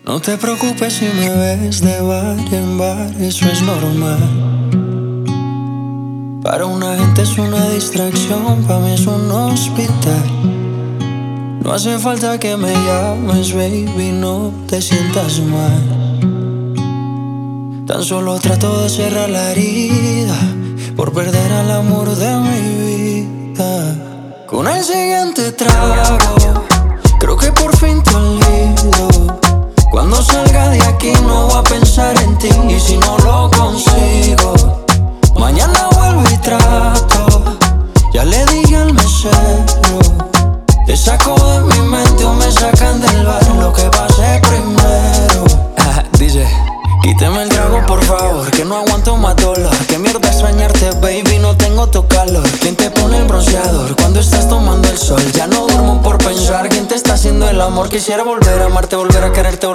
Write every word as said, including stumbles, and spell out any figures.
No te preocupes si me ves de bar en bar, eso es normal. Para una gente es una distracción, para mí es un hospital. No hace falta que me llames, baby, no te sientas mal. Tan solo trato de cerrar la herida por perder al amor de mi vida. Con el siguiente trago, creo que por fin te olvido. Cuando salga de aquí no voy a pensar en ti. Y si no lo consigo, mañana vuelvo y trato. Ya le dije al mesero, te saco de mi mente o me sacan del bar, lo que pase primero. Dice, quíteme el trago por favor, que no aguanto más dolor. Que mierda extrañarte, baby, no tengo tu calor. ¿Quién te pone el bronceador cuando estás tomando el sol? Ya no duermo por pensar quién te está haciendo el amor. Quisiera volver a amarte, volver a quererte,